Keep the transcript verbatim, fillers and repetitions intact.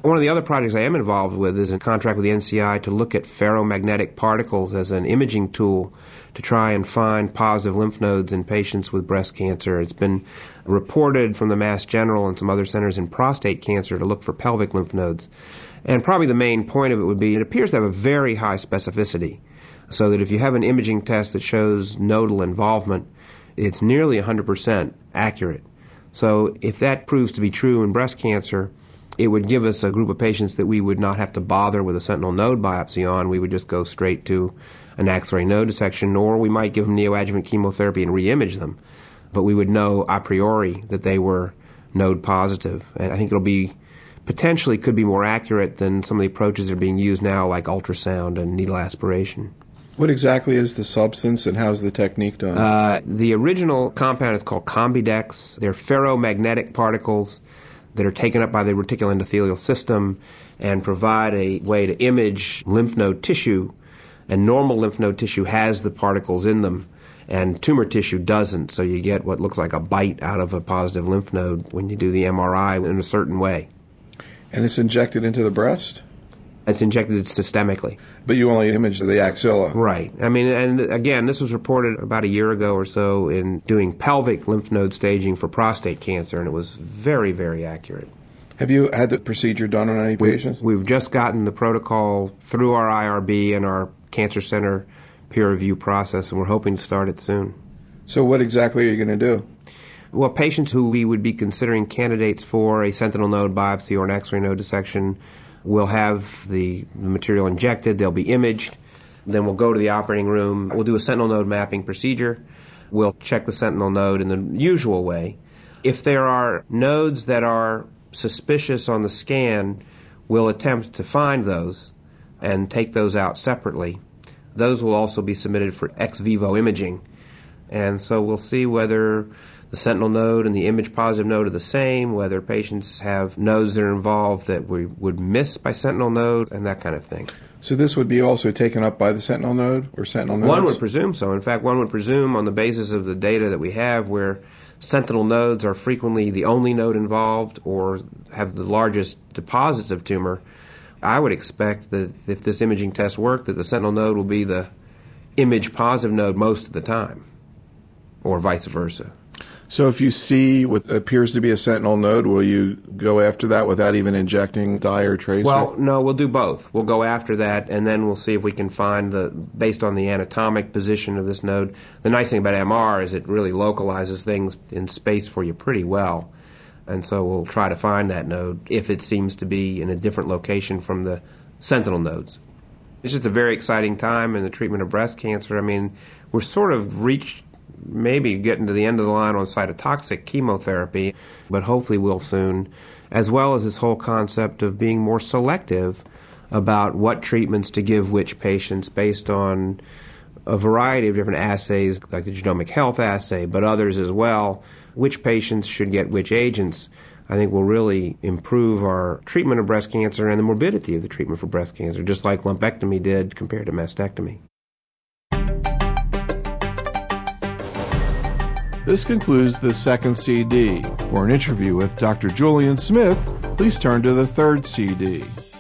One of the other projects I am involved with is a contract with the N C I to look at ferromagnetic particles as an imaging tool to try and find positive lymph nodes in patients with breast cancer. It's been reported from the Mass General and some other centers in prostate cancer to look for pelvic lymph nodes. And probably the main point of it would be it appears to have a very high specificity, so that if you have an imaging test that shows nodal involvement, it's nearly one hundred percent accurate. So if that proves to be true in breast cancer, it would give us a group of patients that we would not have to bother with a sentinel node biopsy on. We would just go straight to an X-ray node dissection, or we might give them neoadjuvant chemotherapy and re-image them. But we would know a priori that they were node positive. And I think it'll be, potentially could be more accurate than some of the approaches that are being used now, like ultrasound and needle aspiration. What exactly is the substance and how's the technique done? Uh, the original compound is called Combidex. They're ferromagnetic particles that are taken up by the reticuloendothelial system and provide a way to image lymph node tissue. And normal lymph node tissue has the particles in them, and tumor tissue doesn't, so you get what looks like a bite out of a positive lymph node when you do the M R I in a certain way. And it's injected into the breast? It's injected systemically. But you only image the axilla. Right. I mean, and again, this was reported about a year ago or so in doing pelvic lymph node staging for prostate cancer, and it was very, very accurate. Have you had the procedure done on any patients? We, we've just gotten the protocol through our I R B and our Cancer Center peer review process, and we're hoping to start it soon. So what exactly are you going to do? Well, patients who we would be considering candidates for a sentinel node biopsy or an X-ray node dissection will have the material injected, they'll be imaged, then we'll go to the operating room, we'll do a sentinel node mapping procedure, we'll check the sentinel node in the usual way. If there are nodes that are suspicious on the scan, we'll attempt to find those and take those out separately. Those will also be submitted for ex vivo imaging. And so we'll see whether the sentinel node and the image positive node are the same, whether patients have nodes that are involved that we would miss by sentinel node, and that kind of thing. So this would be also taken up by the sentinel node or sentinel nodes? One would presume so. In fact, one would presume on the basis of the data that we have where sentinel nodes are frequently the only node involved or have the largest deposits of tumor, I would expect that if this imaging test worked, that the sentinel node will be the image positive node most of the time, or vice versa. So if you see what appears to be a sentinel node, will you go after that without even injecting dye or tracer? Well, no, we'll do both. We'll go after that, and then we'll see if we can find, the based on the anatomic position of this node. The nice thing about M R is it really localizes things in space for you pretty well. And so we'll try to find that node if it seems to be in a different location from the sentinel nodes. It's just a very exciting time in the treatment of breast cancer. I mean, we're sort of reached maybe getting to the end of the line on cytotoxic chemotherapy, but hopefully we'll soon, as well as this whole concept of being more selective about what treatments to give which patients based on a variety of different assays, like the genomic health assay, but others as well, which patients should get which agents. I think will really improve our treatment of breast cancer and the morbidity of the treatment for breast cancer, just like lumpectomy did compared to mastectomy. This concludes the second C D. For an interview with Doctor Julian Smith, please turn to the third C D.